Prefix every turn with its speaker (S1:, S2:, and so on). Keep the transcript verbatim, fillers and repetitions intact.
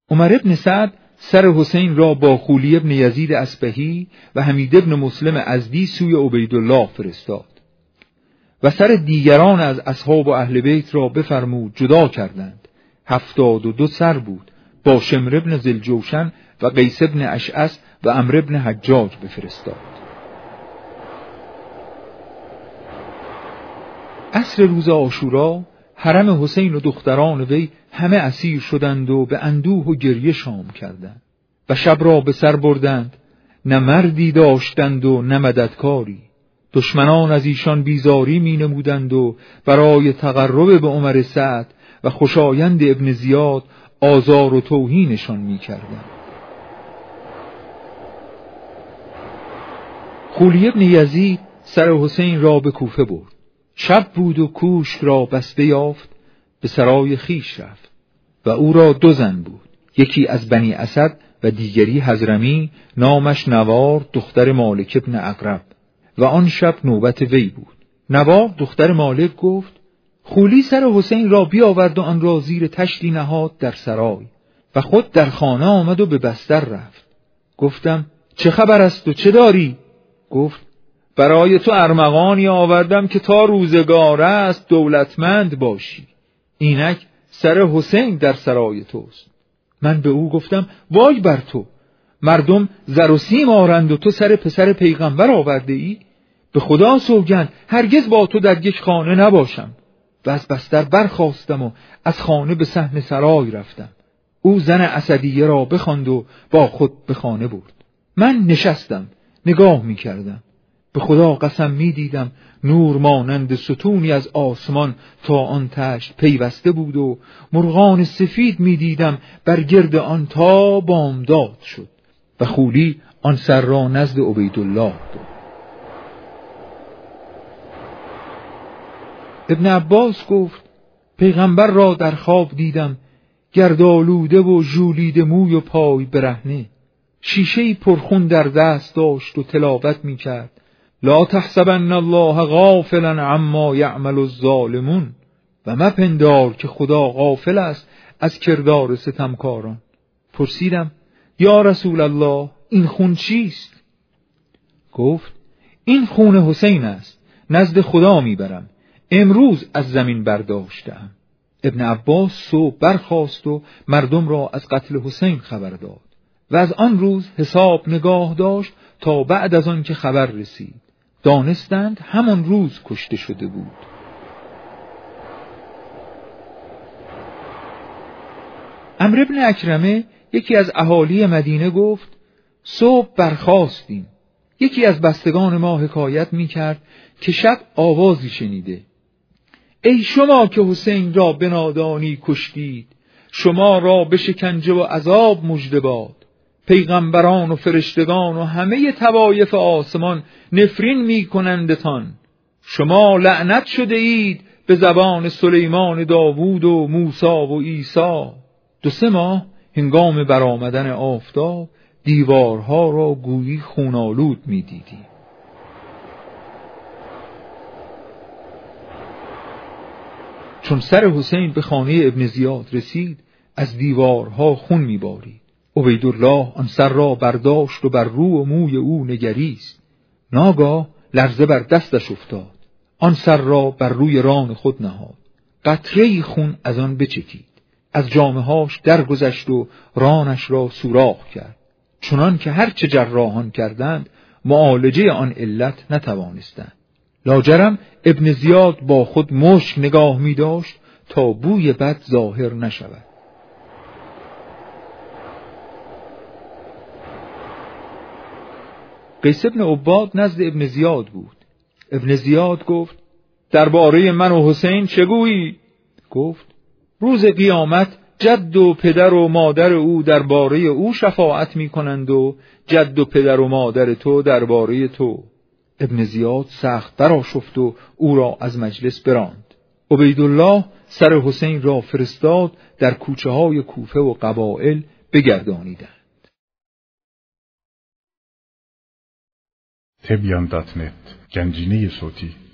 S1: عمر ابن سعد سر حسین را با خولی ابن یزید اصبهی و حمید ابن مسلم ازدی سوی عبیدالله فرستاد و سر دیگران از اصحاب و اهل بیت را بفرمود جدا کردند. هفتاد و دو سر بود، با شمر ابن ذوالجوشن و قیس ابن اشعث و عمرو ابن حجاج بفرستاد. عصر روز عاشورا حرم حسین و دختران وی همه اسیر شدند و به اندوه و گریه شام کردند و شب را به سر بردند. نه مردی داشتند و نه مددکاری. دشمنان از ایشان بیزاری می نمودند و برای تقرب به عمر سعد و خوشایند ابن زیاد آزار و توهینشان می کردند. خولی ابن یزید سر حسین را به کوفه برد. شب بود و کوشک را بسته یافت، به سرای خیش رفت و او را دو زن بود، یکی از بنی اسد و دیگری حضرمی، نامش نوار دختر مالک ابن عقرب، و آن شب نوبت وی بود. نوار دختر مالک گفت خولی سر حسین را بیاورد و آن را زیر تشتی نهاد در سرای و خود در خانه آمد و به بستر رفت. گفتم چه خبر است و چه داری؟ گفت برای تو ارمغانی آوردم که تا روزگار است دولتمند باشی. اینک سر حسین در سرای توست. من به او گفتم وای بر تو، مردم زر و سیم آرند و تو سر پسر پیغمبر آورده ای؟ به خدا سوگند هرگز با تو در یک خانه نباشم. و از بستر برخاستم و از خانه به صحن سرای رفتم. او زن اسدیه را بخواند و با خود به خانه برد. من نشستم نگاه می کردم. به خدا قسم می دیدم نور مانند ستونی از آسمان تا آن تشت پیوسته بود و مرغان سفید می دیدم بر گرد آن تا بامداد شد. و خولی آن سر را نزد عبیدالله برد. ابن عباس گفت پیغمبر را در خواب دیدم گردآلوده و ژولیده موی و پای برهنه، شیشه پرخون در دست داشت و تلاوت می کرد لا تحسبن الله غافلا عما یعمل الظالمون، و مپندار که خدا غافل است از کردار ستمکاران. پرسیدم یا رسول الله این خون چیست؟ گفت این خون حسین است، نزد خدا میبرم، امروز از زمین برداشتم. ابن عباس صبح برخاست و مردم را از قتل حسین خبر داد و از آن روز حساب نگاه داشت تا بعد از آن که خبر رسید. دانستند همان روز کشته شده بود. عمرو بن اکرمه یکی از اهالی مدینه گفت صبح برخاستیم. یکی از بستگان ما حکایت می کرد که شب آوازی شنیده ای شما که حسین را به نادانی کشتید، شما را به شکنجه و عذاب مژده باد. پیغمبران و فرشتگان و همه طوایف آسمان نفرین می کنندتان. شما لعنت شده اید به زبان سلیمان داوود و موسی و عیسی. دو سه ماه هنگام برآمدن آفتاب دیوارها را گویی خونالود می دیدی. چون سر حسین به خانه ابن زیاد رسید از دیوارها خون می بارید. عبیدالله آن سر را برداشت و بر رو و موی او نگریست. ناگاه لرزه بر دستش افتاد. آن سر را بر روی ران خود نهاد. قطره‌ای خون از آن بچکید. از جامه‌هاش درگذشت و رانش را سوراخ کرد. چنان که هر چه جراحان کردند معالجه آن علت نتوانستند. لاجرم ابن زیاد با خود مشک نگاه می داشت تا بوی بد ظاهر نشود. قیس ابن عباد نزد ابن زیاد بود. ابن زیاد گفت درباره من و حسین چه گویی؟ گفت روز قیامت جد و پدر و مادر او درباره او شفاعت می کنند و جد و پدر و مادر تو درباره تو. ابن زیاد سخت برآشفت و او را از مجلس براند. عبیدالله سر حسین را فرستاد در کوچه های کوفه و قبائل بگردانیدند.
S2: تبیان دات نت گنجینه صوتی